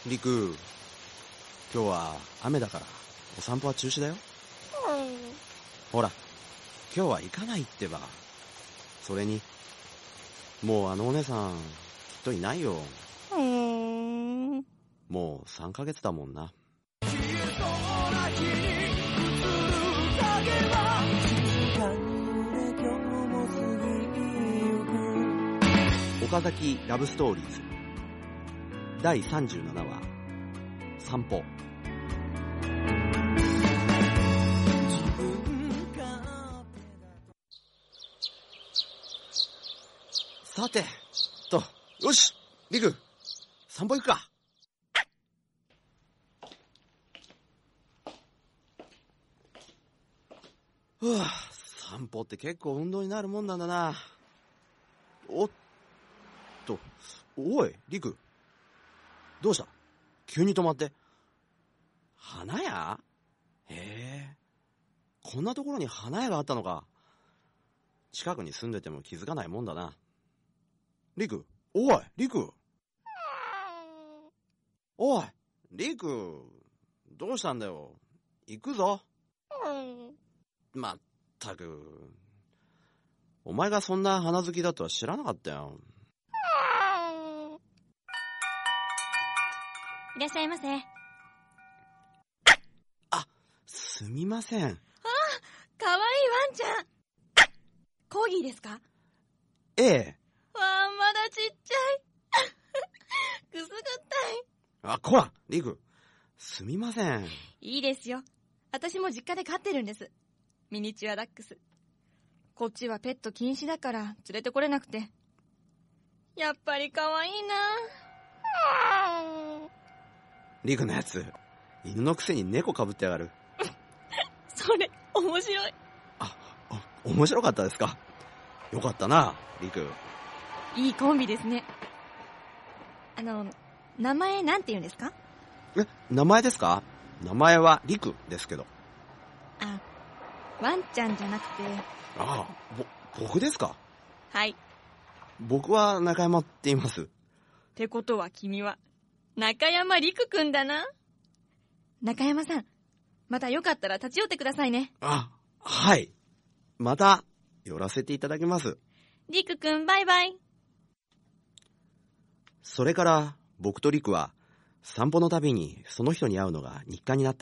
リク、今日は雨だからお散歩は中止だよ。ほら、今日は行かないってば。それに、もうあのお姉さん、きっといないよ。もう3ヶ月だもんな。岡崎ラブストーリーズ第37話、散歩。さてと、よし、リク、散歩行くか。ふぅ、散歩って結構運動になるもんなんだな。おっと、おい、リク、どうした？急に止まって。花屋？へえ、こんなところに花屋があったのか。近くに住んでても気づかないもんだな。リク、おい、リク。おい、リク、どうしたんだよ。行くぞ。まったく、お前がそんな花好きだとは知らなかったよ。 いらっしゃいませ。 あ、すみません。 かわいいワンちゃん。コーギーですか？ ええ。 わあ、まだちっちゃい。くすぐったい。 あ、こら、リク、すみません。 いいですよ。私も実家で飼ってるんです。ミニチュアダックス。こっちはペット禁止だから連れてこれなくて。やっぱりかわいいな。 リクのやつ、犬のくせに猫かぶってやがる。 それ面白い。 面白かったですか？よかったな、リク。 いいコンビですね。名前なんて言うんですか？ 名前ですか？名前はリクですけど。 あ、ワンちゃんじゃなくて。 ああ、僕ですか？ はい。 僕は中山って言います。 ってことは君は中山陸くんだな。中山さん、またよかったら立ち寄ってくださいね。 あ、はい。また寄らせていただきます。 陸くん、バイバイ。 それから僕とリクは散歩のたびにその人に会うのが日課になった。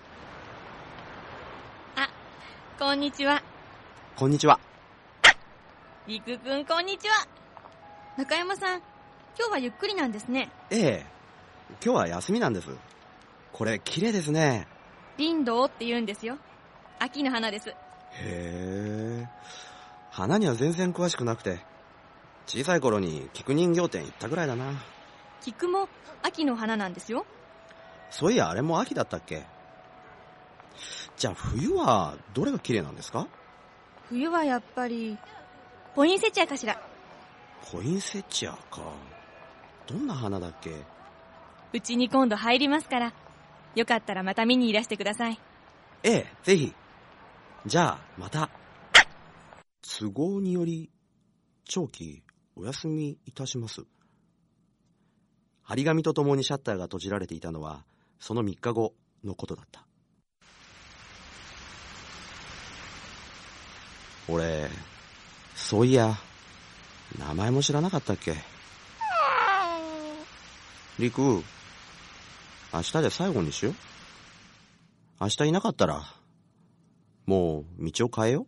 あ、こんにちは。 こんにちは。 陸くん、こんにちは。中山さん、今日はゆっくりなんですね。 ええ、今日は休みなんです。これ綺麗ですね。 リンドウって言うんですよ。秋の花です。 へえ、花には全然詳しくなくて、小さい頃に菊人形店行ったぐらいだな。 菊も秋の花なんですよ。 そういや、あれも秋だったっけ？じゃあ冬はどれが綺麗なんですか？ 冬はやっぱりポインセチアかしら。 ポインセチアか。どんな花だっけ？ うちに今度入りますから、よかったらまた見にいらしてください。 ええ、ぜひ。じゃあまた。都合により長期お休みいたします。張り紙とともにシャッターが閉じられていたのはその3日後のことだった。俺、そういや名前も知らなかったっけ？リク、明日で最後にしよう。明日いなかったらもう道を変えよう。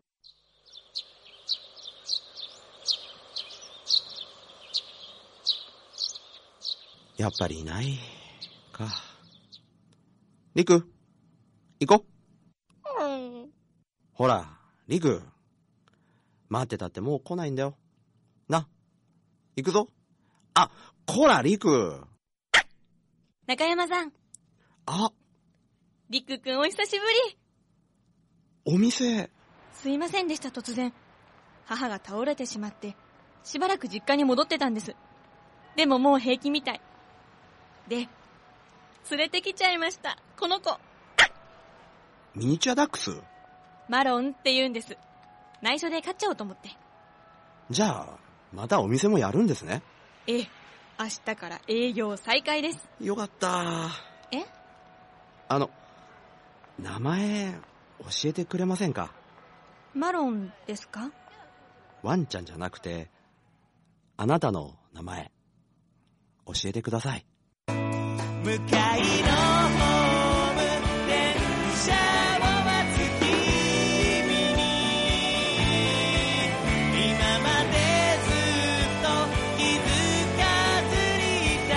やっぱりいないか。リク、行こう。ほら、リク、待ってたってもう来ないんだよ。な、行くぞ。あ、こら、リク。 中山さん。 あ、 陸くん、お久しぶり。 お店。 すいませんでした、突然。母が倒れてしまって、しばらく実家に戻ってたんです。でももう平気みたい。で、連れてきちゃいました、この子。 ミニチュアダックス？ マロンって言うんです。内緒で飼っちゃおうと思って。 じゃあ、またお店もやるんですね。 ええ、 明日から営業再開です。 よかった。 え？ 名前教えてくれませんか？ マロンですか？ ワンちゃんじゃなくて、あなたの名前教えてください。 向かいのホーム電車を待つ君に、今までずっと気づかずにいた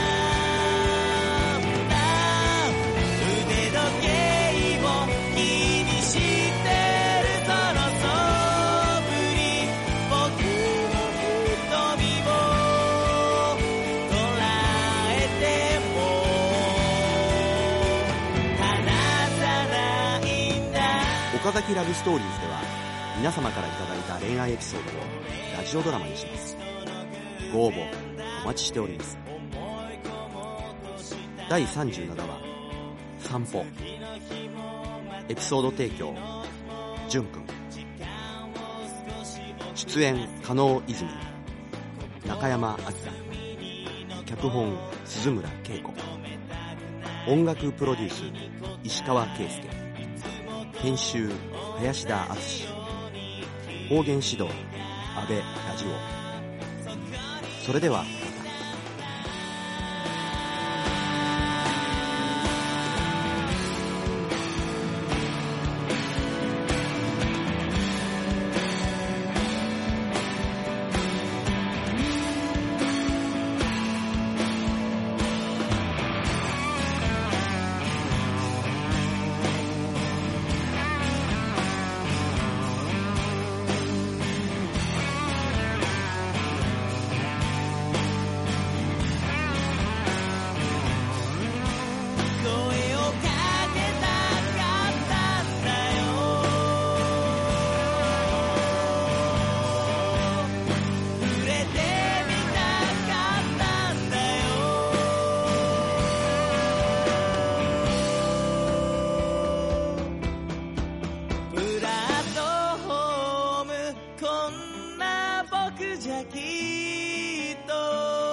んだ。腕時計を気にしてるその素振り、僕の瞳を捉えても岡崎ラブストーリーズでは皆様からいただいた恋愛エピソードをラジオドラマにします。ご応募お待ちしております。第37話散歩。エピソード提供じゅんくん。出演加納泉、中山明、脚本鈴村恵子、音楽プロデュース石川圭介、編集林田敦、方言指導阿部ラジオ。それではまた。じゃきっと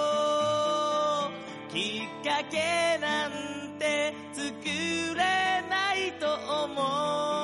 きっかけなんて作れないと思う